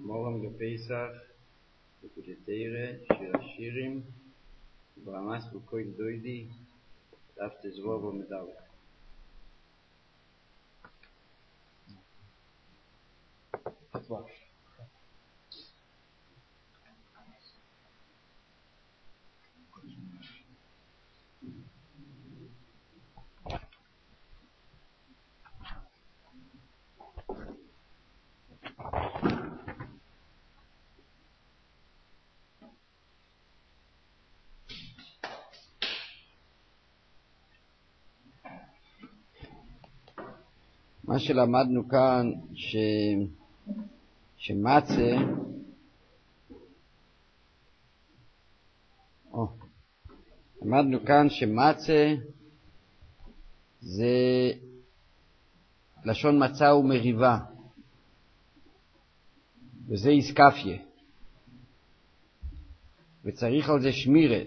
מורם בפסח, בקודתירה, שיר השירים, ברמס בקויל דוידי, דף תזרוב ומדלק. מה שלמדנו כאן שמצה למדנו כאן שמצה זה לשון מצה ומריבה, וזה איסקפיה, וצריך על זה שמירה.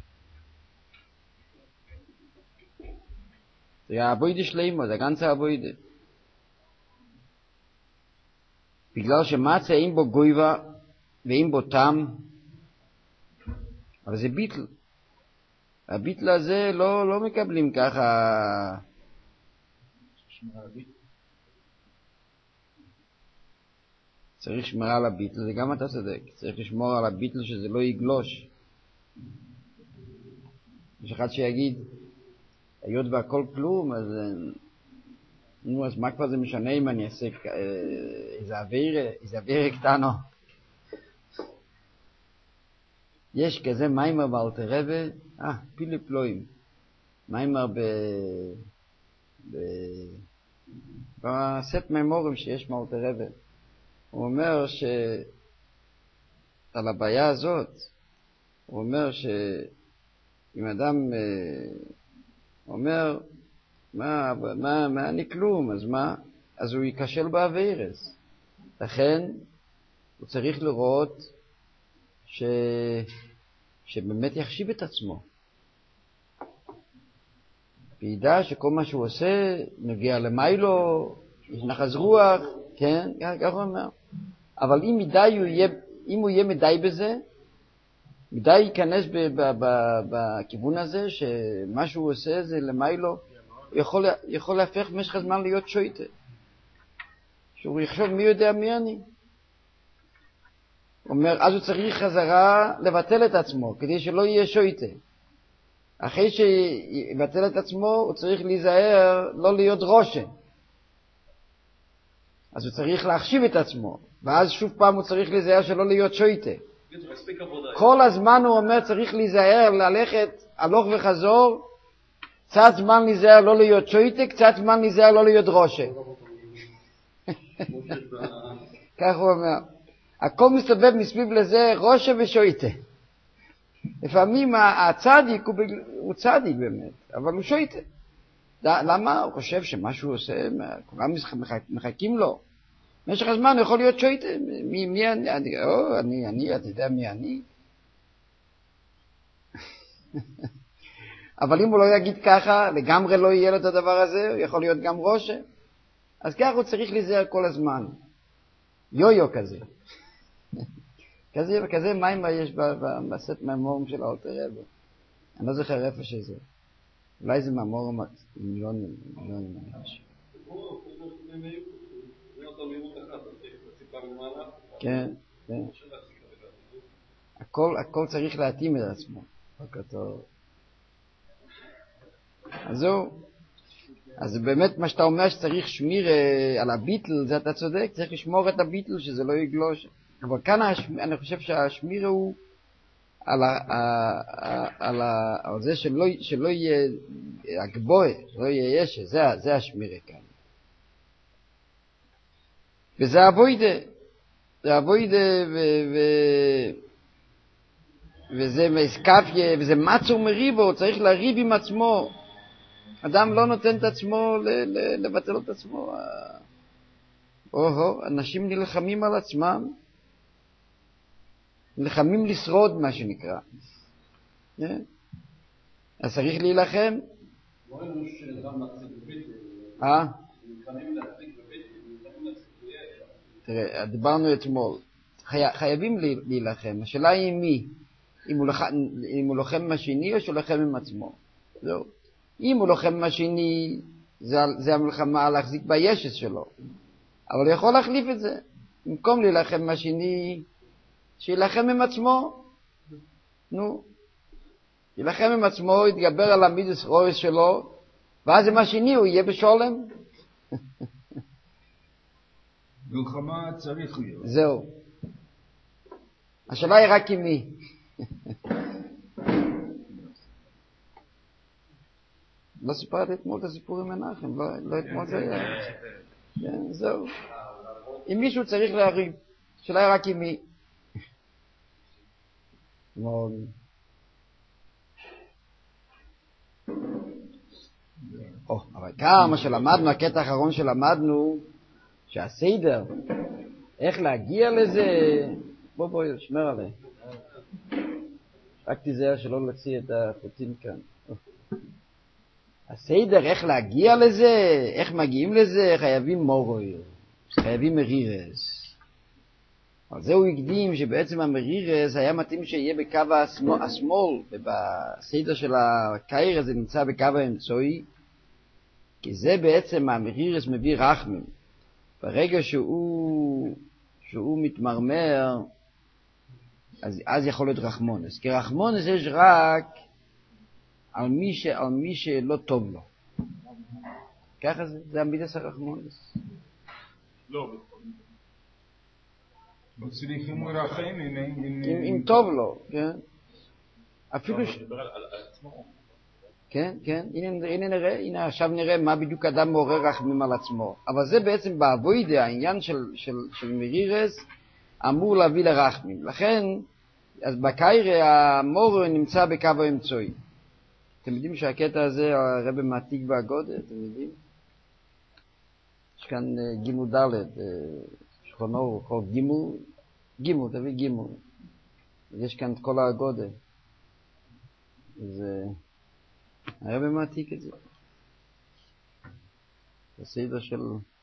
זה העבודה שלנו, זה הגנצה העבודה. בגלל שמצה אין בו גויבה ואין בו טעם, אבל זה ביטל. הביטל הזה לא מקבלים ככה. צריך שמירה על הביטל, זה גם אתה צודק. צריך לשמור על הביטל שזה לא יגלוש. יש אחד שיגיד, היות והכל כלום, אז מה כבר זה משנה אם אני אעשה איזה אוויר קטנו? יש כזה מיימר באלתר רבי, פיליפ לוים, מיימר בסט מימורים שיש מאלתר רבי. הוא אומר על הבעיה הזאת, הוא אומר שאם אדם אומר, מה אני כלום, אז מה? אז הוא ייכשל בעבירס. לכן הוא צריך לראות שבאמת יחשיב את עצמו. וידע שכל מה שהוא עושה נגיע למיילו, יש נחז רוח, כן? כך הוא אומר. אבל אם הוא יהיה מדי בזה, מדי ייכנס בכיוון הזה, שמה שהוא עושה זה למיילו, הוא יכול להפך במשך הזמן להיות שויטה. שהוא יחשוב מי יודע מי אני. הוא אומר, אז הוא צריך חזרה לבטל את עצמו, כדי שלא יהיה שויטה. אחרי שיבטל את עצמו, הוא צריך להיזהר לא להיות רושם. אז הוא צריך להחשיב את עצמו, ואז שוב פעם הוא צריך להיזהר שלא להיות שויטה. כל הזמן הוא אומר, צריך להיזהר ללכת הלוך וחזור, קצת זמן להיזהר לא להיות שויטה, קצת זמן להיזהר לא להיות רושם. כך הוא אומר. הכל מסתובב מסביב לזה רושם ושויטה. לפעמים הצדיק הוא צדיק באמת, אבל הוא שויטה. למה? הוא חושב שמה שהוא עושה, כולם מחכים לו. במשך הזמן הוא יכול להיות שויטה. מי אני? אתה יודע מי אני? אבל אם הוא לא יגיד ככה, לגמרי לא יהיה לו את הדבר הזה, הוא יכול להיות גם רושם. אז ככה הוא צריך להיזהר כל הזמן. יו-יו כזה. כזה מים יש בסט מהמורים של האלתר רבי. אני לא זוכר איפה שזה. אולי זה מהמורים מיליונים. כן, כן. הכל צריך להתאים את עצמו. אז באמת מה שאתה אומר שצריך שמיר על הביטל, זה אתה צודק, צריך לשמור את הביטל שזה לא יגלוש. אבל כאן אני חושב שהשמיר הוא על זה שלא יהיה הגבוה, לא יהיה ישע, זה השמיר כאן. וזה אבוידה, וזה מסקפיה, וזה מצו מריבו, הוא צריך להריב עם עצמו. אדם לא נותן את עצמו לבטל את עצמו. אנשים נלחמים על עצמם, נלחמים לשרוד מה שנקרא. אז צריך להילחם. תראה, דיברנו אתמול, חייבים להילחם. השאלה היא מי? אם הוא לוחם עם השני או שהוא לוחם עם עצמו. זהו. אם הוא לוחם עם השני, זה המלחמה להחזיק בישס שלו. אבל הוא יכול להחליף את זה. במקום להילחם עם השני, שילחם עם עצמו. נו. ילחם עם עצמו, יתגבר על המידס רויס שלו, ואז עם השני הוא יהיה בשולם. מלחמה צריך להיות. זהו. השאלה היא רק עם מי. לא סיפרתי אתמול את הסיפור עם מנחם, לא אתמול זה היה. כן, זהו. אם מישהו צריך להריב, השאלה היא רק עם מי. אבל כמה שלמדנו, הקטע האחרון שלמדנו, שהסדר, איך להגיע לזה, בוא, שמר עליי. רק תיזהר שלא להוציא את החוטים כאן. הסדר, איך להגיע לזה, איך מגיעים לזה, חייבים מורוי, חייבים מרירס. על זה הוא הקדים שבעצם המרירס היה מתאים שיהיה בקו השמאל, ובסדר של הקיירה זה נמצא בקו האמצעי, כי זה בעצם המרירס מביא רחמים. ברגע שהוא מתמרמר, אז יכול להיות רחמונס. כי רחמונס יש רק על מי שלא טוב לו. ככה זה המידס הרחמונס. לא, צריך אם הוא רחם, אם טוב לו, כן. אפילו על עצמו. כן, הנה עכשיו נראה מה בדיוק אדם מעורר רחמים על עצמו. אבל זה בעצם בעבודה, העניין של מרירס אמור להביא לרחמים. לכן, אז בקיירה המור נמצא בקו האמצעי. אתם יודעים שהקטע הזה הרב מעתיק בהגודה, אתם יודעים? יש כאן גימו ד' שכונו, רחוב גימו, תביא גימו. יש כאן את כל ההגודה. זה הרב מעתיק את זה. הסדר של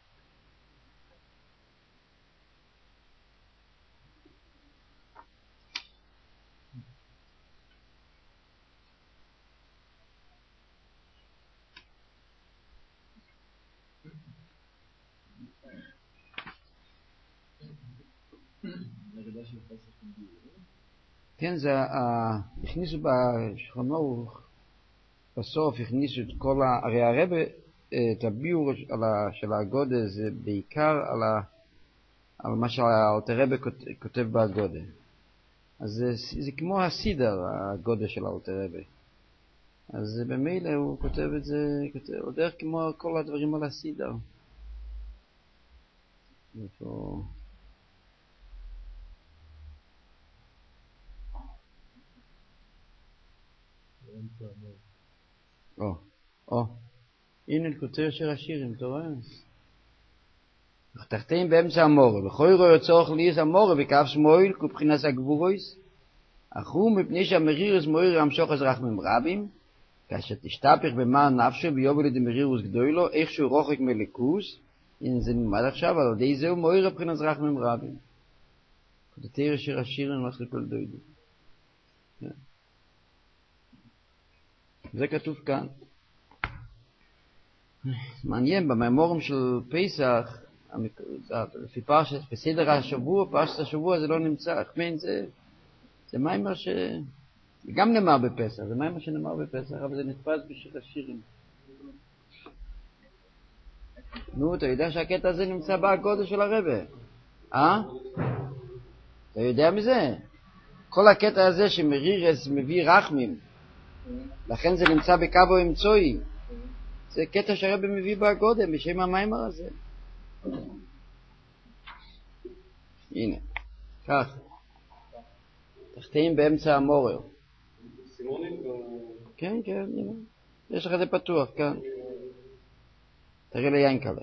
כן, זה הכניסו בשכונו בסוף הכניסו את כל הרי הרב את הביור של הגודה זה בעיקר על מה שהאלטר רבי כותב בהגודה. אז זה כמו הסידר, הגודה של האלטר רבי. אז במילא הוא כותב את זה, הוא דרך כמו כל הדברים על הסידר. איפה הנה כותב שיר השירים, אתה רואה? תחתים באמצע המורה, וכוי רואה צורך ליס המורה וכף שמואל, כבחינס הגבורויס, אחו מפני שהמרירס מויר המשוך אז רחמים רבים, כאשר תשתפך במה נפשו ביובל ידי מרירוס גדולו, איכשהו רוחק מלכוס, הנה זה נלמד עכשיו, על ידי זהו מויר מבחינס רחמים רבים. כותב שיר השירים, מתחיל כל דוידו. זה כתוב כאן. מעניין, במאמורים של פסח, לפי פרשת, בסדר השבוע, פרשת השבוע זה לא נמצא. זה מיימר זה גם נאמר בפסח, זה מיימר שנאמר בפסח, אבל זה נתפס בשיר השירים. נו, אתה יודע שהקטע הזה נמצא בהגודה של הרבה? אתה יודע מזה? כל הקטע הזה שמרירס מביא רחמים, לכן זה נמצא בקו האמצעי. זה קטע שהרבי מביא בהגודה בשם המיימר הזה. הנה, כך. תחתיים באמצע המורר. כן, הנה. יש לך זה פתוח, כאן. תראה ליין כזה.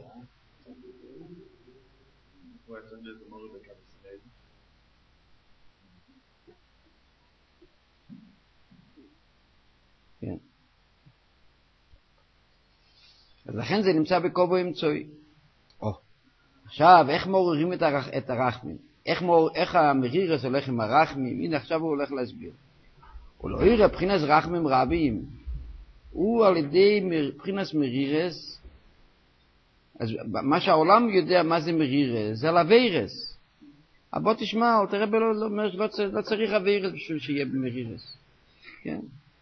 כן. אז לכן זה נמצא בקובו אמצעי. עכשיו, איך מעוררים את הרחמים? איך המרירס הולך עם הרחמים, הנה עכשיו הוא הולך להסביר. הוא לא יראה מבחינת רחמים רבים, הוא על ידי מבחינת מרירס, אז מה שהעולם יודע מה זה מרירס, זה על הווירס. בוא תשמע, תראה לא צריך הווירס בשביל שיהיה במרירס. כן?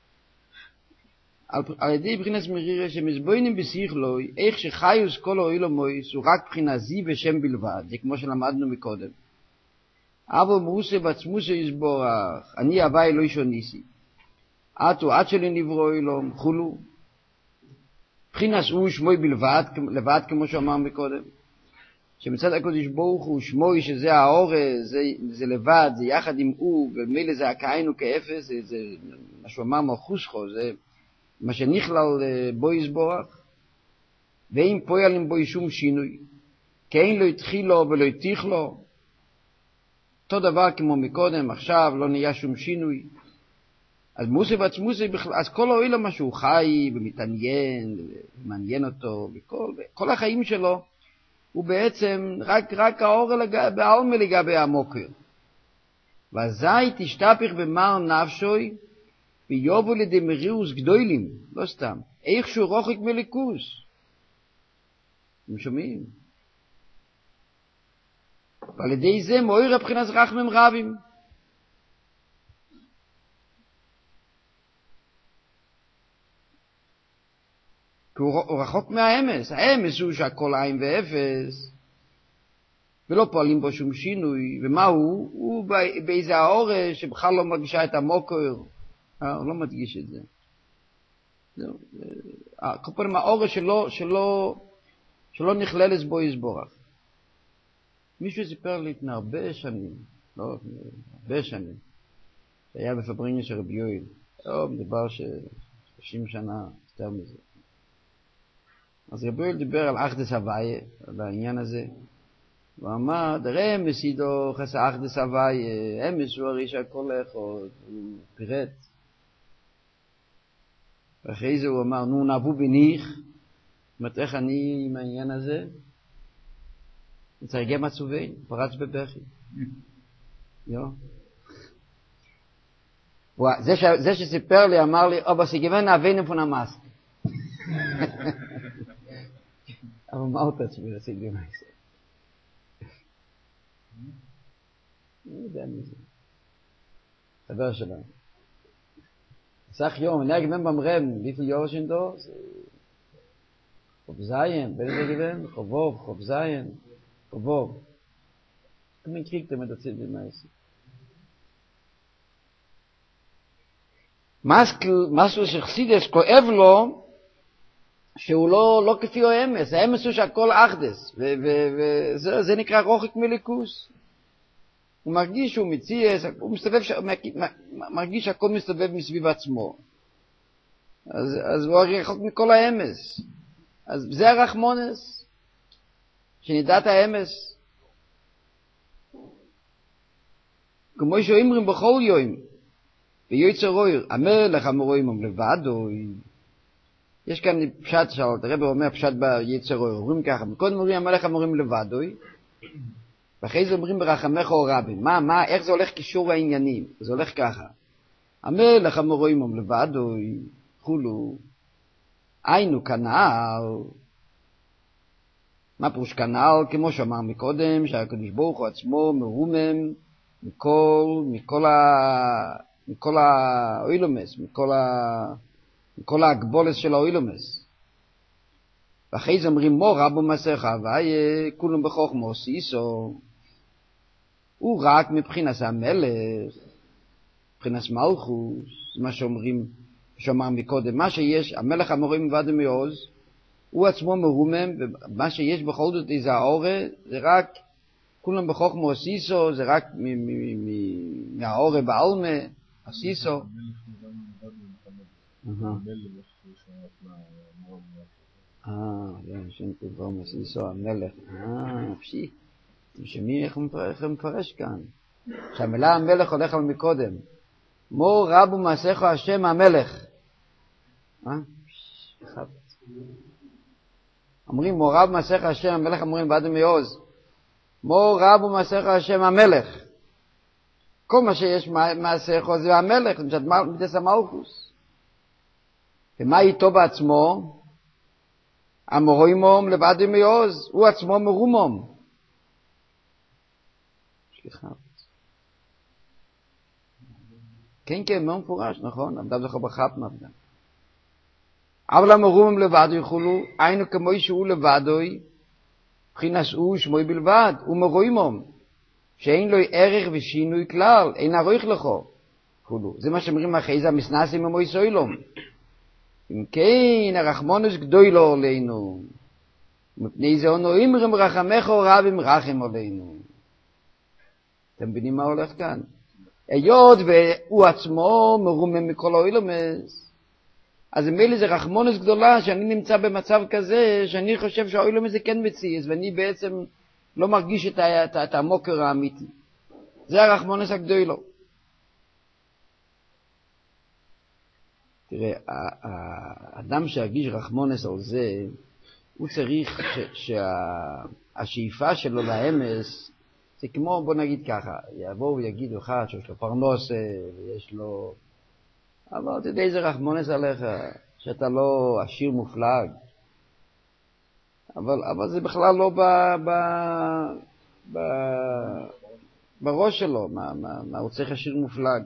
על ידי מבחינת מרירס שמסבוינים בשיחלוי, איך שחיוס כל האילומויס הוא רק מבחינת זי ושם בלבד, זה כמו שלמדנו מקודם. אבל מוסה בעצמוסה יסבורך, אני הווי לא שוניסי. עתו עד שלי נברוא אילום, חולו. מבחינת הוא שמוי בלבד, לבד כמו שאמר מקודם. שמצד הקודש ברוך הוא שמוי שזה האורס, זה לבד, זה יחד עם הוא, ומילא זה הקיינו כאפס, זה מה שהוא אמר מלכוסכו, זה מה שנכלל בו יסבורך. ואם פועלים בו שום שינוי, כי אין לא התחיל לו ולא התיך לו, אותו דבר כמו מקודם, עכשיו לא נהיה שום שינוי. אז מוסי בעצמוסי בכלל, אז כל האוילם מה שהוא חי ומתעניין, ומעניין אותו, כל החיים שלו, הוא בעצם רק האור בעלמא לגבי המוקר. ואזי תשתפך במר נפשוי, ויובו לידי מרירוס גדולים, לא סתם, איכשהו רוחק מליכוס. אתם שומעים? ועל ידי זה מויר הבחינת רחמים רבים. כי הוא רחוק מהאמס. האמס הוא שהכל עין ואפס, ולא פועלים בו שום שינוי. ומה הוא? הוא באיזה האורש שבכלל לא מרגישה את המוקר. הוא לא מדגיש את זה. כל פעם האורש שלא נכללת בו יסבורך. מישהו סיפר לי לפני הרבה שנים, לא, הרבה שנים, שהיה בפבריניה של רבי יואל. מדבר 30 שנה, יותר מזה. אז רבי יואל דיבר על אחדס הוויה, על העניין הזה. הוא אמר, דראה מסידו חסה אחדס הוויה, אמס הוא הרי שהכל אחד, הוא פירט. ואחרי זה הוא אמר, נו נבו בניך, זאת אומרת, איך אני עם העניין הזה? תרגם עצובי, פרץ בבכי. זה שסיפר לי, אמר לי, אבא סיגוון אבינו פון המאסק. אבל מה הוא תצמי לסיגוון הזה? אני יודע מי זה. חבר שלנו. סך יום, אני אגוון במרם, wie viel Jahre sind das? חוב זיין, בין זה גוון? חוב זיין. חובוב. כמין קריקתם את הציד במעשי. משהו שחסידס כואב לו, שהוא לא כפי האמס. האמס הוא שהכל אחדס. וזה נקרא רוחק מליכוס. הוא מרגיש שהוא מציאס, הוא מרגיש שהכל מסתובב מסביב עצמו. אז הוא רחוק מכל האמס. אז זה הרחמונס. שנדעת האמס. כמו שאומרים בכל יום, ויוצא רויר, המלך המרואים לבדו. יש כאן פשט שאלות, הרב אומר פשט ביצר רויר, אומרים ככה, קודם אומרים המלך המרואים לבדו, ואחרי זה אומרים ברחמך או רבים. איך זה הולך קישור העניינים? זה הולך ככה. המלך המרואים לבדו, חולו, היינו כנעל, מה פירוש כנעל? כמו שאמר מקודם, שהקדוש ברוך הוא עצמו מרומם מכל האוילומס, מכל ההגבולס של האוילומס. ואחרי זה אומרים מו רבו מסך הוויה, כולם בחוכמו סיסו. הוא רק מבחינת המלך, מבחינת מלכוס, מה שאמר מקודם, מה שיש, המלך המרואים ועד מעוז, הוא עצמו מרומם, ומה שיש בכל זאת איזה האורה, זה רק, כולם בחוכמו הסיסו, זה רק מהאורה בעלמה, הסיסו. שם תגרום הסיסו, המלך. פשי. אתם שומעים איך הוא מפרש כאן? שהמילה המלך הולך על מקודם. מו רבו מעשיך השם המלך. אומרים מורב מעשיך השם המלך, אומרים בעד מעוז. מו רב ומעשיך השם המלך. כל מה שיש מעשיך זה המלך, מידס המלכוס. ומה איתו בעצמו? המרוימום לבד ומעוז, הוא עצמו מרומום. סליחה. כן, מאוד מפורש, נכון? עמדה לך בחת מבדה. אבל המרומם לבד יכולו, היינו כמו שהוא לבדוי, מבחינת הוא שמוי בלבד, הוא מרוימום, שאין לו ערך ושינוי כלל, אין ערוך לכו. זה מה שאומרים אחרי זה המסנסים ומוי סוילום. אם כן, הרחמונוס גדוי לו עלינו. מפני זה אנו אמרים רחמך רבים רחם עלינו. אתם מבינים מה הולך כאן? היות והוא עצמו מרומם מכל האוילומס, אז מילא זה רחמונוס גדולה שאני נמצא במצב כזה שאני חושב שהאוילומס זה כן מציאס, ואני בעצם לא מרגיש את המוקר האמיתי. זה הרחמונוס הגדוי לו. תראה, האדם שהרגיש רחמונס על זה, הוא צריך שהשאיפה שלו לאמס, זה כמו, בוא נגיד ככה, יבואו ויגידו אחד שיש לו פרנוס ויש לו, אבל אתה יודע איזה רחמונס עליך, שאתה לא עשיר מופלג, אבל זה בכלל לא בראש שלו, מה הוא צריך עשיר מופלג.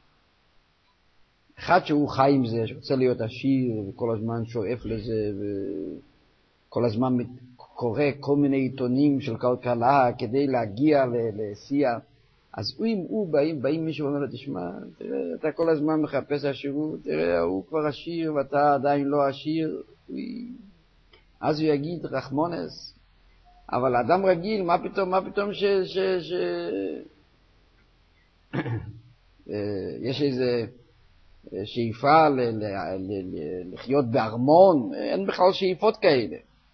אחד שהוא חי עם זה, שרוצה להיות עשיר, וכל הזמן שואף לזה, וכל הזמן קורא כל מיני עיתונים של כלכלה, כדי להגיע לשיח. אז אם הוא באים מישהו ואומר לו, תשמע, תראה, אתה כל הזמן מחפש עשירות, תראה, הוא כבר עשיר, ואתה עדיין לא עשיר, אז הוא יגיד רחמונס. אבל האדם רגיל, מה פתאום יש איזה שאיפה לחיות בארמון, אין בכלל שאיפות כאלה.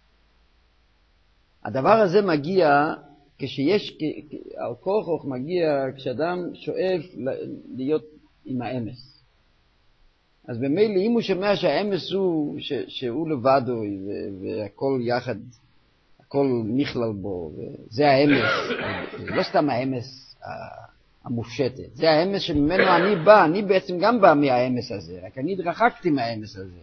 הדבר הזה מגיע כשיש, הכוח מגיע כשאדם שואף להיות עם האמס. אז במילא אם הוא שומע שהאמס הוא שהוא לבדו והכל יחד, הכל נכלל בו, וזה האמס, זה לא סתם האמס המופשטת, זה האמס שממנו אני בא, אני בעצם גם בא מהאמס הזה, רק אני התרחקתי מהאמס הזה.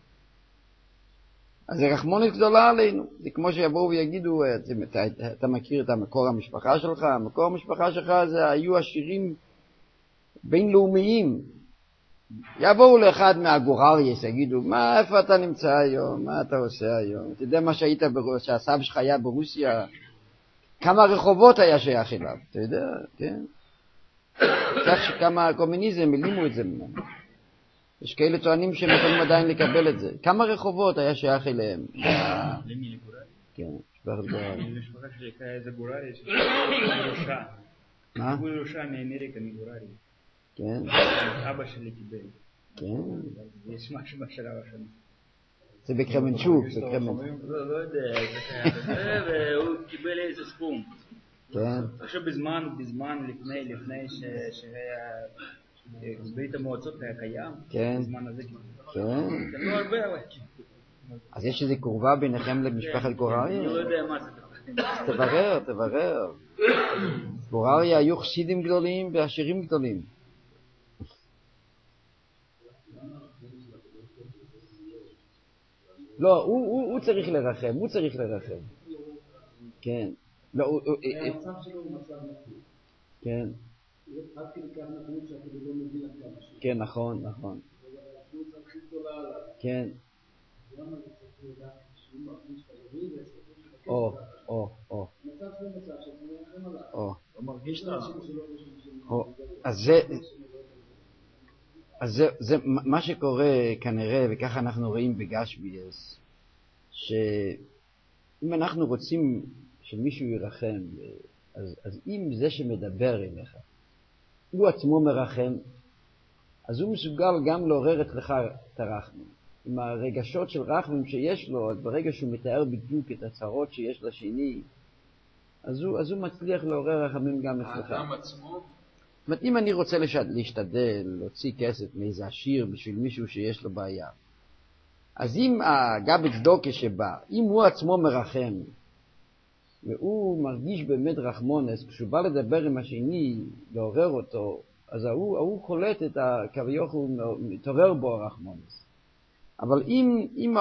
אז זה רחמונות גדולה עלינו. זה כמו שיבואו ויגידו, אתה מכיר את המקור המשפחה שלך? המקור המשפחה שלך זה היו עשירים בינלאומיים. יבואו לאחד מהגורריאס, יגידו, איפה אתה נמצא היום? מה אתה עושה היום? אתה יודע מה שהסבא שלך היה ברוסיה? כמה רחובות היה שייך אליו? אתה יודע, כן? כך שכמה הקומוניזם הלימו את זה ממנו. יש כאלה טוענים שהם יכולים עדיין לקבל את זה. כמה רחובות היה שייך אליהם? למי לגוררי? כן, משפחת גוררי. משפחה שלי איזה גוררי, שיש ראשה. מה? הוא ראשה מאמריקה, מגוררי. כן. אבא שלי קיבל. כן. יש משהו בשלב השני. זה בקרמנצ'וק, זה קרמנצ'וק. לא יודע, והוא קיבל איזה סכום. כן. עכשיו בזמן לפני שהיה ברית המועצות היה קיים, כן. בזמן הזה כן. זה לא הרבה, אבל אז יש איזו קרובה ביניכם למשפחת גוררי? אני לא יודע מה זה. תברר. גוררי היו חסידים גדולים ועשירים גדולים. לא, הוא צריך לרחם, כן. לא, המצב שלו הוא מצב נפלא. כן. עד כדי כך נפלא שאתה לא מבין עד כמה שלו. כן, נכון. הוא הכי גדולה עליו. כן. למה זה צריך לדעת שהוא מרגיש את הלווי והסתכל של הכסף? מצב שלו מצב שאתה מרחם עליו. לא מרגיש את אז זה מה שקורה כנראה, וככה אנחנו רואים בגשמיאס, שאם אנחנו רוצים שמישהו ירחם, אז אם זה שמדבר אליך, הוא עצמו מרחם, אז הוא מסוגל גם לעורר אצלך את הרחמים. עם הרגשות של רחמים שיש לו, אז ברגע שהוא מתאר בדיוק את הצרות שיש לשני, אז הוא מצליח לעורר רחמים גם אצלך. האדם עצמו? זאת אומרת, אם אני רוצה להשתדל, להוציא כסף מאיזה עשיר בשביל מישהו שיש לו בעיה, אז אם הגבץ דוקה שבא, אם הוא עצמו מרחם, והוא מרגיש באמת רחמונס, כשהוא בא לדבר עם השני, לעורר אותו, אז הוא קולט את כביכול, הוא מתעורר בו הרחמונס. אבל אם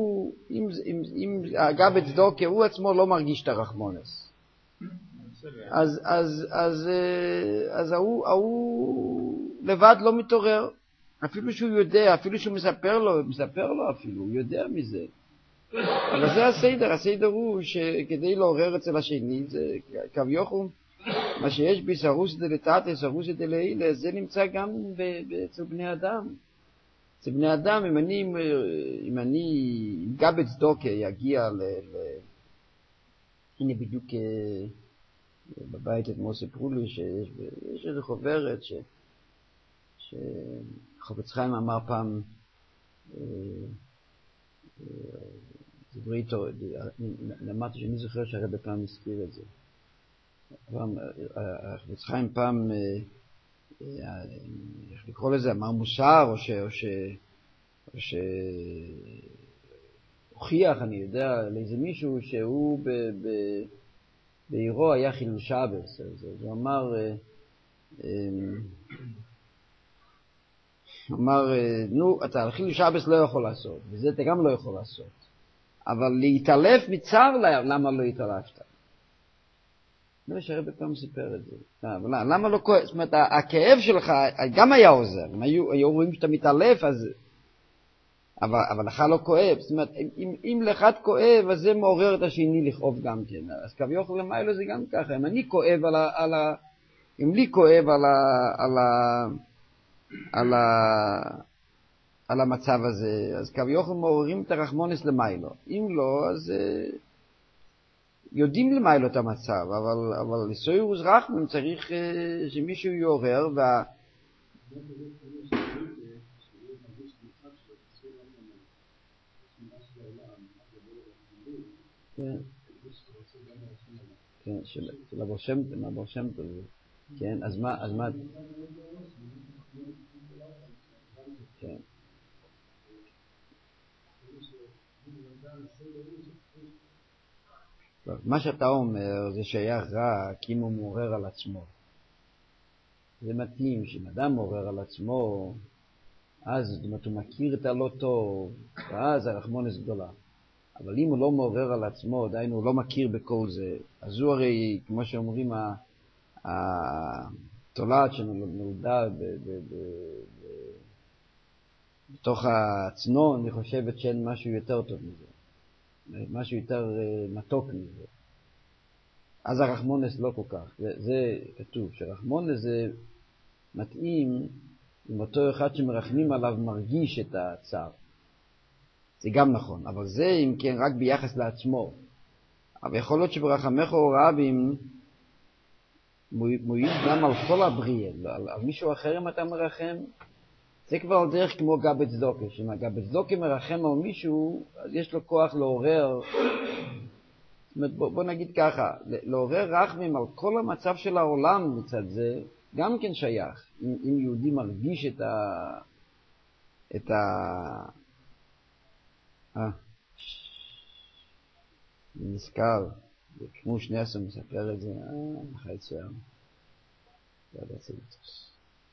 הגבי צדוקה, הוא עצמו לא מרגיש את הרחמונס. אז הוא לבד לא מתעורר. אפילו שהוא יודע, אפילו שהוא מספר לו אפילו, הוא יודע מזה. אבל זה הסדר הוא שכדי לעורר אצל השני, זה כביכול, מה שיש בי סרוסא דלתתא, סרוסא דלעילא, זה נמצא גם אצל בני אדם. אצל בני אדם, אם גבי צדוקה יגיע הנה בדיוק בבית אתמול סיפרו לי שיש איזו חוברת שחפץ חיים אמר פעם, דברי איתו, למדתי שאני זוכר שהרבא פעם הזכיר את זה. חפץ חיים פעם, איך לקרוא לזה, אמר מוסר, או שהוכיח, אני יודע, לאיזה מישהו שהוא בעירו היה חילול שבס. הוא אמר, נו, אתה על חילול שבס לא יכול לעשות, וזה אתה גם לא יכול לעשות. אבל להתעלף מצער למה לא התעלפת? לא שהרבא פעם סיפר את זה. למה לא כואב? זאת אומרת, הכאב שלך גם היה עוזר. אם היו רואים שאתה מתעלף, אז... אבל לך לא כואב. זאת אומרת, אם לאחד כואב, אז זה מעורר את השני לכאוב גם כן. אז כביכול למיילו זה גם ככה. אם אני כואב אם לי כואב על המצב הזה, אז כביכול מעוררים את הרחמונס למיילו. אם לא, אז... יודעים למיילו את המצב, אבל לסוירוס רחמים צריך שמישהו יעורר, כן, של אבו שם טוב, כן, אז מה, כן. מה שאתה אומר זה שייך רק אם הוא מעורר על עצמו. זה מתאים שאם אדם מעורר על עצמו, אז זאת אומרת, הוא מכיר את הלא טוב, ואז הרחמונס גדולה. אבל אם הוא לא מעורר על עצמו, דיינו, הוא לא מכיר בכל זה, אז הוא הרי, כמו שאומרים, התולעת שנולדה בתוך הצנון, אני חושבת שאין משהו יותר טוב מזה. משהו יותר מתוק מזה. אז הרחמונס לא כל כך. זה כתוב, שרחמונס זה מתאים אם אותו אחד שמרחמים עליו מרגיש את הצער. זה גם נכון, אבל זה אם כן רק ביחס לעצמו. אבל יכול להיות שברחמך רבים מועיל גם על כל הבריאה, על מישהו אחר אם אתה מרחם. זה כבר על דרך כמו גבי צדוקה, שאם הגבי צדוקה מרחם על מישהו, אז יש לו כוח לעורר, זאת אומרת, בוא נגיד ככה, לעורר רחמים על כל המצב של העולם מצד זה, גם כן שייך. אם יהודי מרגיש נזכר, כמו שני עשו מספר את זה, חייצר, זה עד הציליטוס.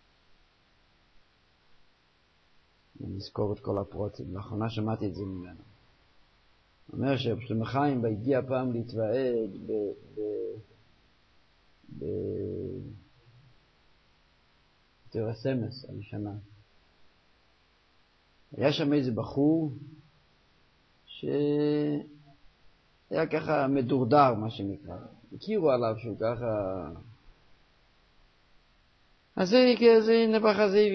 נזכור את כל הפרוצים. לאחרונה שמעתי את זה ממנו. אומר ששלמה חיים בהגיע פעם להתוועד בתיאור הסמס הראשונה. היה שם איזה בחור שהיה ככה מדורדר, מה שנקרא. הכירו עליו שהוא ככה... אז זה נבח הזה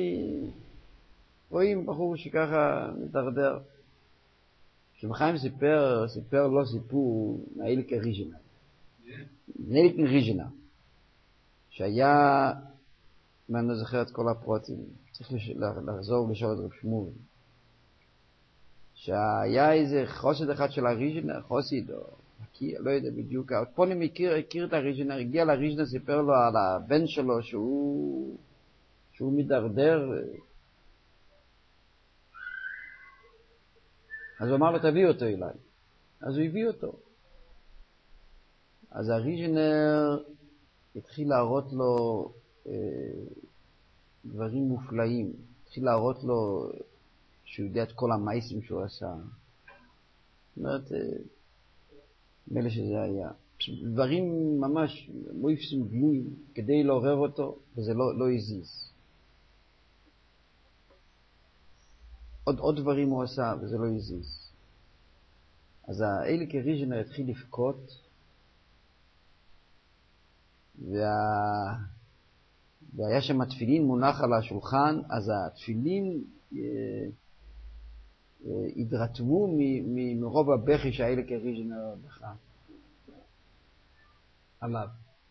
רואים בחור שככה מדרדר. שמחיים סיפר לו סיפור מהאיליקה ריז'ינה. מהאיליקה ריז'ינה. שהיה, אם אני לא זוכר את כל הפרוטים, צריך לחזור ולשאול את רב שמואל. שהיה איזה חוסד אחד של הריז'ינה, חוסיד או מכיר, לא יודע בדיוק. פונים הכיר את הריז'ינה, הגיע לריז'ינה, סיפר לו על הבן שלו שהוא מדרדר. אז הוא אמר לו, תביא אותו אליי. אז הוא הביא אותו. אז הריז'נר התחיל להראות לו דברים מופלאים. התחיל להראות לו שהוא יודע את כל המייסים שהוא עשה. זאת אומרת, מילא שזה היה. דברים ממש מויפסים גלויים כדי לעורר אותו, וזה לא הזיז. עוד דברים הוא עשה, וזה לא הזיז. אז האליקה ריז'נר התחיל לבכות, והיה שם תפילין מונח על השולחן, אז התפילין התרתמו מרוב הבכי שהאליקה ריז'נר בכה עליו.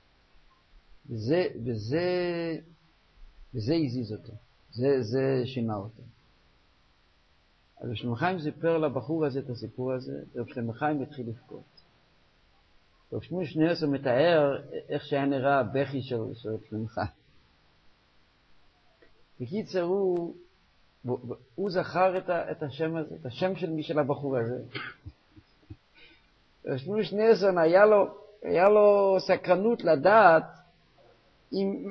וזה הזיז אותו. זה שינה אותו. אז רב שלמה חיים סיפר לבחור הזה את הסיפור הזה, רב שלמה חיים התחיל לבכות. רב שמואל שניאורסון מתאר איך שהיה נראה הבכי של רב שלמה חיים. בקיצר, הוא זכר את השם הזה, את השם של הבחור הזה. רב שמואל שניאורסון היה לו סקרנות לדעת אם...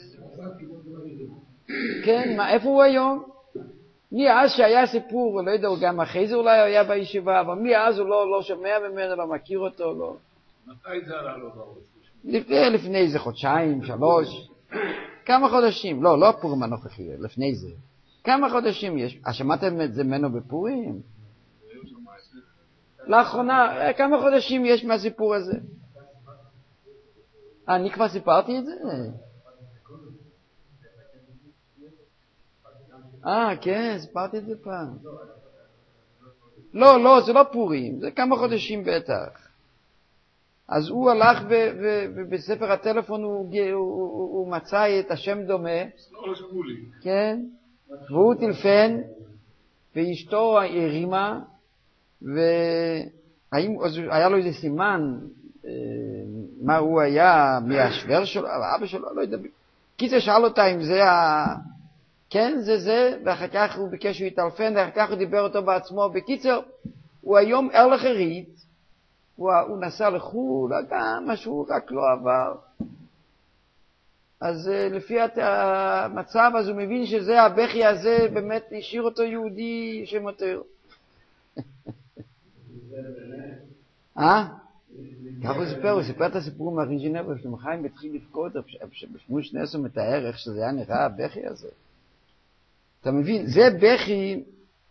כן, איפה הוא היום? מאז שהיה סיפור, לא יודע, גם אחרי זה אולי היה בישיבה, אבל מאז הוא לא שומע ממנו, לא מכיר אותו, לא. מתי זה עלה לו בראש? לפני איזה חודשיים, 3, כמה חודשים, לא הפורים הנוכחי, לפני זה. כמה חודשים יש? שמעתם את זה ממנו בפורים? לאחרונה, כמה חודשים יש מהסיפור הזה? אני כבר סיפרתי את זה? כן, סיפרתי את זה פעם. לא, זה לא פורים, זה כמה חודשים בטח. אז הוא הלך ובספר הטלפון הוא מצא את השם דומה. כן, והוא טלפן, ואשתו הרימה, והיה לו איזה סימן, מה הוא היה, מהשוור שלו, אבא שלו, לא יודע. קיצר שאל אותה אם זה כן, זה, ואחר כך הוא ביקש שהוא יטלפן, ואחר כך הוא דיבר אותו בעצמו. בקיצר, הוא היום ארליך ריט, הוא נסע לחו"ל, גם משהו רק לא עבר. אז לפי המצב, אז הוא מבין שזה, הבכי הזה, באמת השאיר אותו יהודי שמותר. כך הוא סיפר את הסיפור מהריז'נר, רב שלמה חיים התחיל לבכות, בשמואל שניאורסון מתאר איך שזה היה נראה הבכי הזה. אתה מבין, זה בכי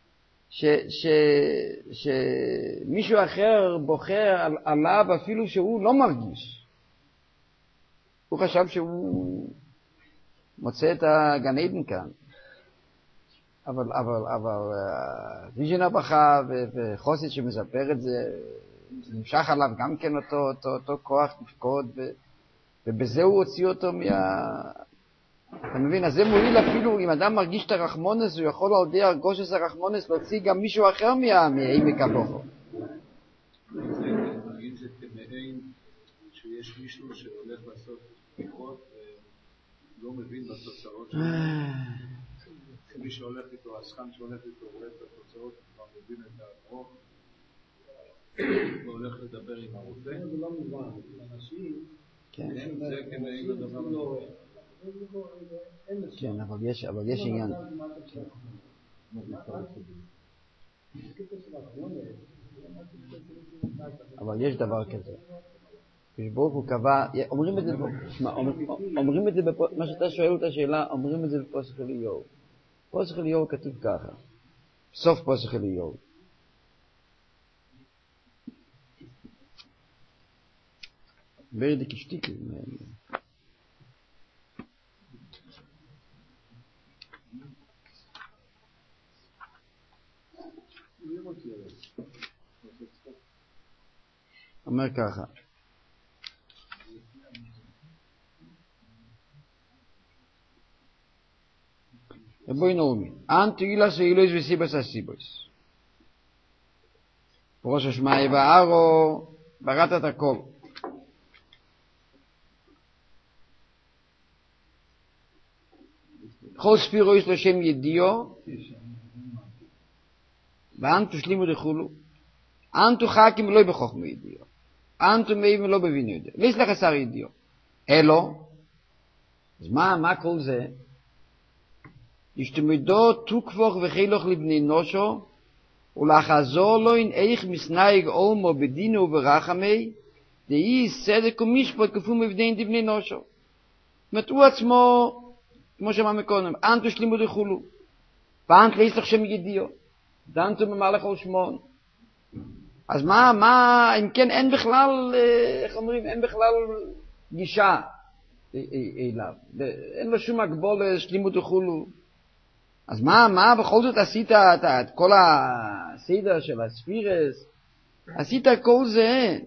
שמישהו אחר בוחר עליו אפילו שהוא לא מרגיש. הוא חשב שהוא מוצא את הגן עדן כאן. אבל ריז'נר בכה, וחוסית שמספר את זה, נמשך עליו גם כן אותו כוח לבכות, ובזה הוא הוציא אותו אתה מבין? אז זה מועיל אפילו, אם אדם מרגיש את הרחמונס, הוא יכול על ידי הרגושס הרחמונס להוציא גם מישהו אחר מעמק הבוכו. זה מרגיש את כמעין שיש מישהו שהולך לעשות בחירות ולא מבין בתוצאות שלו. מי שהולך איתו, השכן שהולך איתו, רואה את התוצאות, כבר מבין את הרוב, והולך לדבר עם הרופא. זה לא מובן, אנשים, זה כמעין הדבר הזה. כן, אבל יש עניין. אבל יש דבר כזה. כשברוך הוא קבע, אומרים את זה, מה שאתה שואל את השאלה, אומרים את זה בפוסק אליהו. פוסק אליהו כתוב ככה, סוף פוסק אליהו. ברדיק שטיקל. אומר ככה, בואי נאומי, אנטו אילס ואילויס וסיבס הסיבוס. פרוש השמאי וארו בראת את הכל. כל ספירו יש לו שם ידיעו, ואנטו שלימו דחולו, אנטו חכים לא בחוכמו ידיעו. אנטום מבין לא בבינו יודע. ליס לך שר ידיו. אלו, אז מה כל זה? ישתמדו תוקפוך וחילוך לבני נושו, ולחזור לו אין איך מסנאיג אולמו בדינו וברחמי, דהי סדק ומשפט כפו מבדין דבני נושו. זאת אומרת, הוא עצמו, כמו שאמרנו קודם, אנטו שלימו דחולו, ואנט ליס לך שם ידיו, דנטו ממלך על שמון. אז מה, אם כן אין בכלל, איך אומרים, אין בכלל גישה אליו, אין לו שום הגבול שלימות וכולו. אז מה בכל זאת עשית את כל הסדר של הספירס, עשית כל זה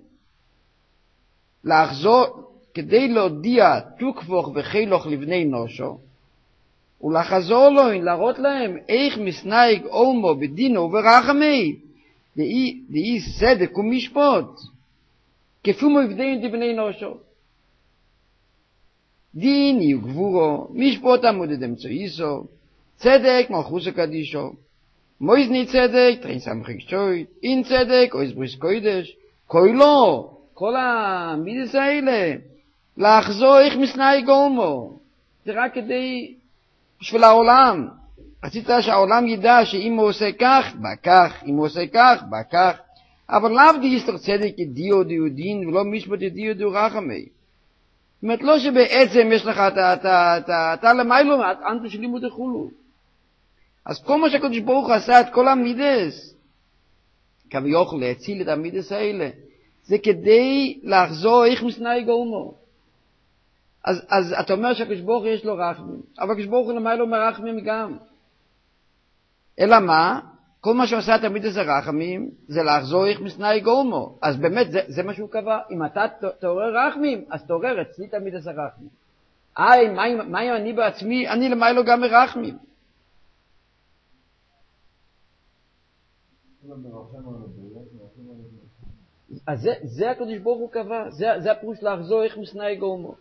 לחזור, כדי להודיע תוקפוך וחילוך לבני נושו, ולחזור לו, להראות להם איך מסנאיג אולמו בדינו וברחמי, דהי סדק ומשפט, כפו מבדין דבני נושו. דין יהיו גבורו, משפט עמוד אמצעיסו, צדק מלכוס הקדישו, מויזני צדק, תרין סמכי שויט, אין צדק, אויז בריס קוידש, קוילו, כל המידס האלה, לחזור איך מסנאי גולמו, זה רק כדי, בשביל העולם, רצית שהעולם ידע שאם הוא עושה כך, בא כך, אם הוא עושה כך, בא כך, אבל לאו דיסטר צדק ידיעו דיודין, ולא משפט ידיעו דיו רחמי. זאת אומרת, לא שבעצם יש לך אתה למיילו, אנטו שלימו דחולו. אז כל מה שהקדוש ברוך הוא עשה את כל המידס, כביוכל להציל את המידס האלה, זה כדי לחזור איך מסנאי גולמו. אז אתה אומר שהקדוש ברוך הוא יש לו רחמים, אבל הקדוש ברוך הוא למיילו מרחמים גם. אלא מה? כל מה שעושה את המידס הרחמים, זה לחזור איך מסנאי גולמו. אז באמת זה מה שהוא קבע. אם אתה תעורר רחמים, אז תעורר אצלי את המידס הרחמים. מה אם אני בעצמי? אני למיילו גם מרחמים. אז זה הקדוש ברוך הוא קבע, זה הפירוש לחזור איך מסנאי גולמו.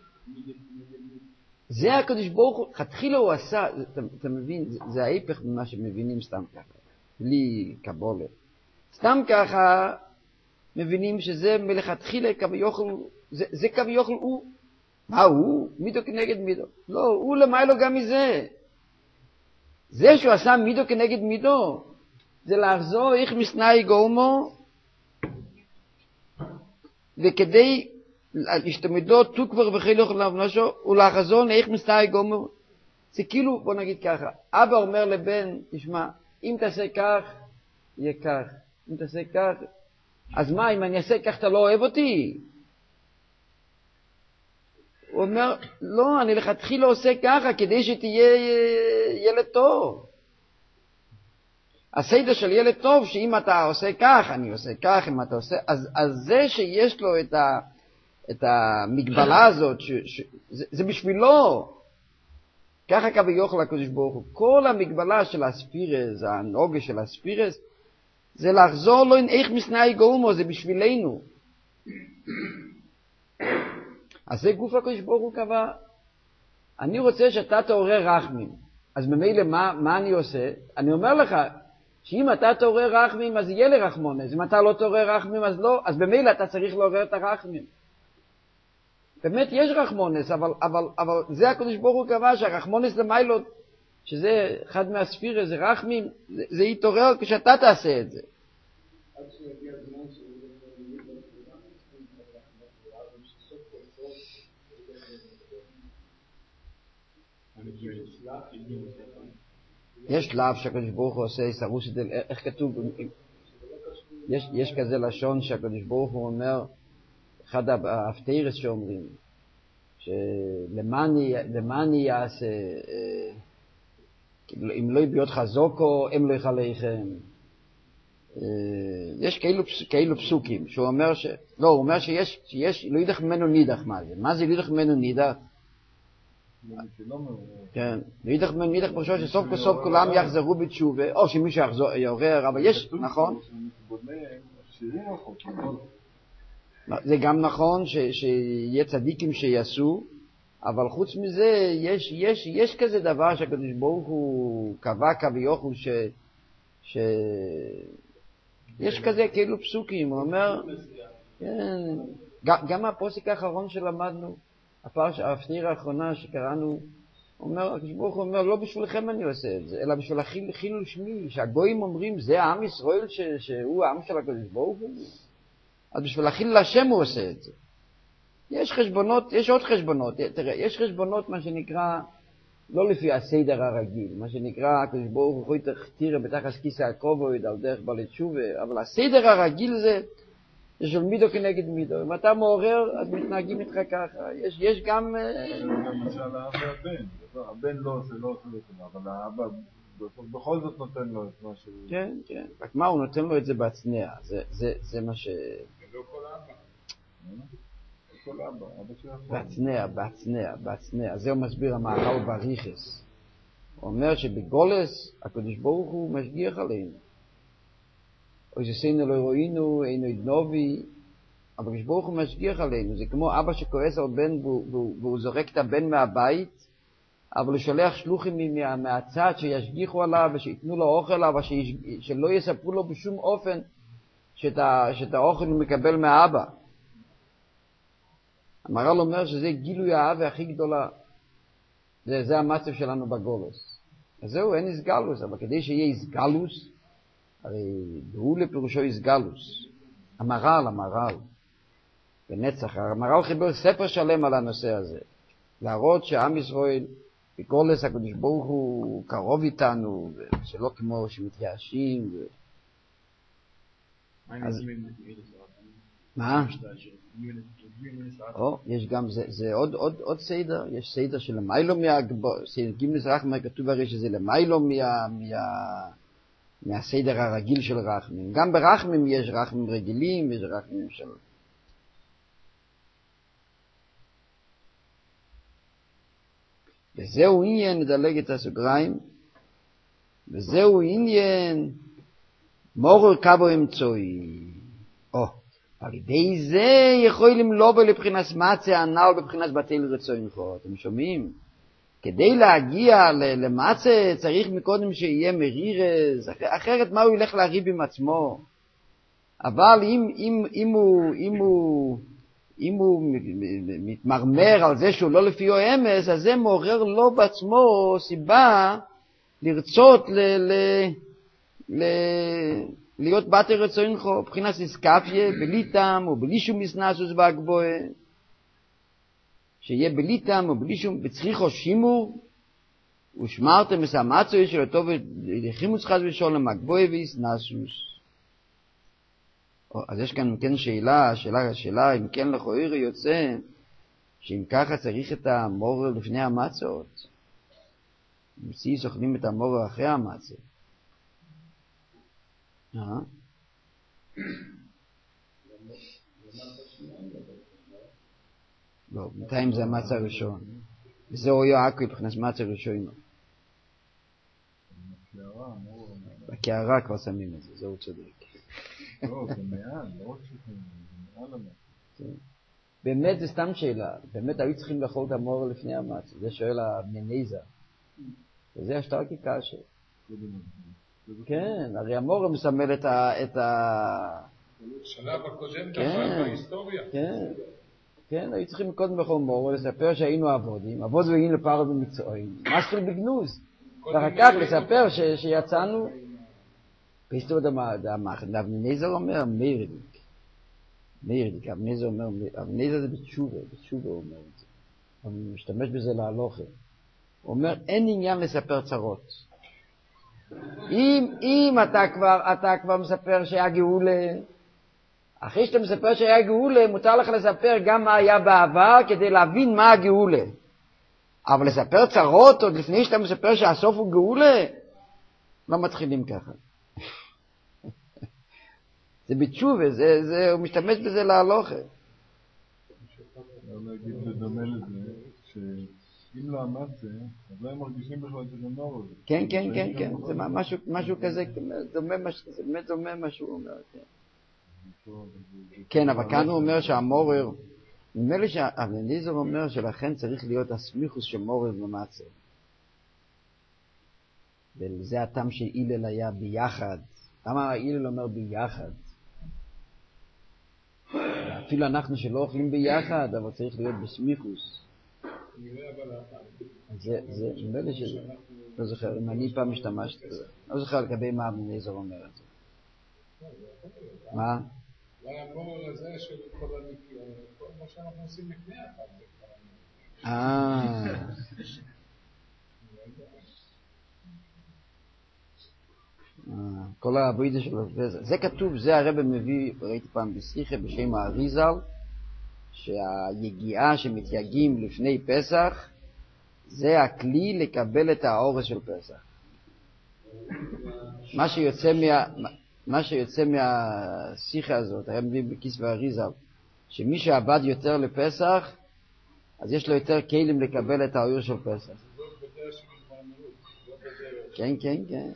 זה הקדוש ברוך הוא, התחילה הוא עשה, אתה מבין, זה ההיפך ממה שמבינים סתם ככה, בלי קבולה. סתם ככה מבינים שזה מלכתחילה כביוכל, זה כביוכל הוא. מה הוא? מידו כנגד מידו. לא, הוא למיילו גם מזה. זה שהוא עשה מידו כנגד מידו, זה לחזור איך מסנאי גולמו, וכדי להשתמדו תוקבר וחילוך לבנושו, ולחזור איך מסנאי גולמו. זה כאילו, בוא נגיד ככה, אבא אומר לבן, תשמע, אם תעשה כך, יהיה כך. אם תעשה כך, אז מה, אם אני אעשה כך, אתה לא אוהב אותי? הוא אומר, לא, אני לכתחילה עושה ככה, כדי שתהיה ילד טוב. הסדר של ילד טוב, שאם אתה עושה כך, אני עושה כך, אם אתה עושה, אז זה שיש לו את המגבלה הזאת, זה בשבילו. ככה כביוכל הקדוש ברוך הוא. כל המגבלה של הספירס, הנוגה של הספירס, זה לחזור לו איך מסנאי גולמו, זה בשבילנו. אז זה גוף הקדוש ברוך הוא קבע. אני רוצה שאתה תעורר רחמים. אז ממילא מה אני עושה? אני אומר לך, שאם אתה תעורר רחמים, אז יהיה לי רחמונס. אם אתה לא תעורר רחמים, אז לא. אז ממילא אתה צריך לעורר את הרחמים. באמת יש רחמונס, אבל זה הקדוש ברוך הוא קבע שהרחמונס למיילו, שזה אחד מהספירה, זה רחמים, זה יתעורר כשאתה תעשה את זה. עד שיגיע הזמן יש שלב שהקדוש ברוך הוא עושה סרוסדל, איך כתוב, יש כזה לשון שהקדוש ברוך הוא אומר, אחד האפטרס שאומרים, שלמעני יעשה, אם לא יביאות חזוקו, הם לא יחליכם. יש כאלו פסוקים, שהוא אומר לא, הוא אומר שיש, לא ידח ממנו נידח. מה זה לא ידח ממנו נידח? כן, לא ידח ממנו נידח פרשו שסוף כסוף כולם יחזרו בתשובה, או שמישהו יעורר, אבל יש, נכון? זה גם נכון שיהיה צדיקים שיעשו, אבל חוץ מזה יש כזה דבר שהקדוש ברוך הוא קבע כביוכל יש כזה כאילו פסוקים, הוא אומר כן, גם הפוסק האחרון שלמדנו, הפניר האחרונה שקראנו, הקדוש ברוך הוא אומר, לא בשבילכם אני עושה את זה, אלא בשביל חילול שמי, שהגויים אומרים, זה העם ישראל שהוא העם של הקדוש ברוך הוא, אז בשביל החילול השם הוא עושה את זה. יש חשבונות, יש עוד חשבונות, תראה, יש חשבונות מה שנקרא, לא לפי הסדר הרגיל, מה שנקרא, הקדוש ברוך הוא תראה בתחת כיסא הכובד על דרך בעלי תשובה, אבל הסדר הרגיל זה של מידו כנגד מידו. אם אתה מעורר, אז מתנהגים איתך ככה. יש גם... למשל האב והבן. הבן לא עושה לו, אבל האבא בכל זאת נותן לו את מה שהוא... כן, כן. רק מה, הוא נותן לו את זה בהצנע. זה מה ש... לא כל האבא. כל אבא שיכול. בהצנע. זה הוא מסביר המהר"ל בריחס. הוא אומר שבגולס הקדוש ברוך הוא משגיח עלינו. או שסינו לא רוינו, אינו ידנובי, אבל הקדוש ברוך הוא משגיח עלינו. זה כמו אבא שכועס על בן והוא זורק את הבן מהבית, אבל הוא שולח שלוחים מהצד שישגיחו עליו ושיתנו לו אוכל, אבל שלא יספרו לו בשום אופן שאת האוכל הוא מקבל מהאבא. המהר"ל אומר שזה גילוי האהבה הכי גדולה. זה המצב שלנו בגולוס. אז זהו, אין הסגלוס, אבל כדי שיהיה הסגלוס, הרי גאולה פירושו הסגלוס. המהר"ל. בנצח. המהר"ל חיבר ספר שלם על הנושא הזה. להראות שעם ישראל, בגולוס הקדוש ברוך הוא קרוב איתנו, שלא כמו שמתייאשים. מה? יש גם, זה עוד סדר, יש סדר של למיילו סדר מזרח, כתוב הרי שזה למיילו מהסדר הרגיל של רחמים. גם ברחמים יש רחמים רגילים, יש רחמים של... וזהו עניין, נדלג את הסוגריים, וזהו עניין מורר קבו אמצוי. על ידי זה יכולים לא לבחינת מצה הנ"ל בבחינת בטל רצונך. אתם שומעים? כדי להגיע למצה צריך מקודם שיהיה מרירס, אחרת מה הוא ילך להריב עם עצמו? אבל אם הוא מתמרמר על זה שהוא לא לפי האמס, אז זה מעורר לו בעצמו סיבה לרצות להיות בטל רצונך, מבחינת איסקפיה, בלי טעם או בלי שום מסנסוס בהגבוה, שיהיה בלי טעם או בלי שום, בצריכו שימור, ושמרתם את המצוי של הטוב לחימוץ חס ושלום, הגבוה ואיסנסוס. אז יש כאן כן שאלה, אם כן לכאורה יוצא, שאם ככה צריך את המורר לפני המצות, אם סוכנים את המורר אחרי המצות. לא, בינתיים זה המצה הראשון. וזהו יעקב מבחינת מצה ראשון. בקערה כבר שמים את זה, זהו צודק. לא, זה מעל, לא רק שזה מעל המצה. באמת זה סתם שאלה. באמת היו צריכים לאכול את המורר לפני המצה. זה שואל המניזה. וזה השטר כקשה. כן, הרי המורר מסמל את שלב הקודם דבר בהיסטוריה. כן, היו צריכים קודם בכל מורר לספר שהיינו עבודים והיינו לפרעה במצרים. משהו בגנוז. ואחר כך לספר שיצאנו, בהיסטוריה אבניזר אומר מיירדיק, אבניזר זה בתשובה הוא אומר את זה. הוא משתמש בזה להלוכה. הוא אומר, אין עניין לספר צרות. אם אתה כבר מספר שהיה גאולה, אחרי שאתה מספר שהיה גאולה, מותר לך לספר גם מה היה בעבר כדי להבין מה הגאולה. אבל לספר צרות עוד לפני שאתה מספר שהסוף הוא גאולה, לא מתחילים ככה. זה בתשובה, הוא משתמש בזה להלוכה. אני אגיד לדומה לזה, שאם לא המצה, אז לא הם מרגישים בכלל שזה מורר. כן, זה משהו כזה, באמת דומה מה שהוא אומר. כן, אבל כאן הוא אומר שהמורר, נדמה לי שהאבניזר אומר שלכן צריך להיות הסמיכוס של מורר ומצה. וזה הטעם שהילל היה ביחד. למה הילל אומר ביחד? אפילו אנחנו שלא אוכלים ביחד, אבל צריך להיות בסמיכוס. זה נראה לי שזה, לא זוכר, אם אני פעם משתמשת בזה, לא זוכר לגבי מה אבן עזר אומר את זה. מה? אולי המורל הזה של כל מה שאנחנו עושים לפני החג. כל העבודה שלו, זה כתוב, זה הרב מביא, ראיתי פעם בשיחה בשם האריזל, שהיגיעה שמתייגים לפני פסח, זה הכלי לקבל את האורס של פסח. מה שיוצא מהשיחה הזאת, הרב מביא בכיס והאריזל, שמי שעבד יותר לפסח, אז יש לו יותר כלים לקבל את האור של פסח. כן, כן, כן.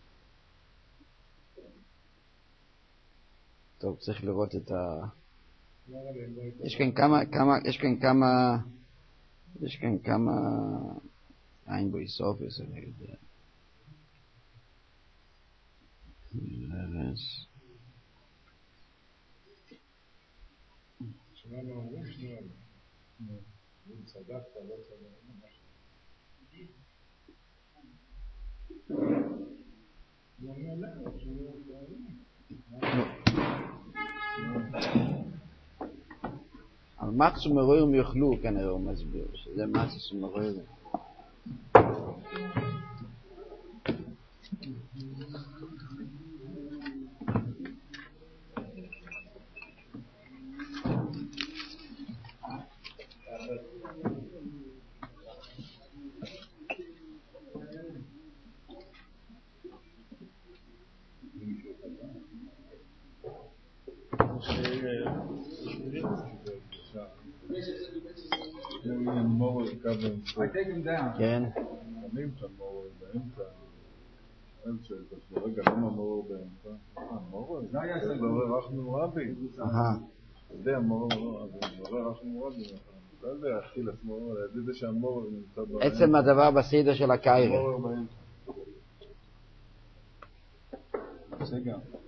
טוב, צריך לראות את יש כאן כמה אין בו איסוף, אני יודע. שמענו אומרים צדקת, לא צדקת. על מחס ומרורים יאכלו, כנראה הוא מסביר, שזה מחס ומרורים. I take him down. כן. שמים שם מורר באמצע. אני שואל את עצמי, רגע, למה מורר באמצע? מורר? זה מורר רחמו רבי. אתה יודע, מורר רחמו רבי. אתה יודע, אכיל את מורר, להגיד זה שהמורר נמצא באמצע. עצם הדבר בסדר של הקיירה. מורר באמצע.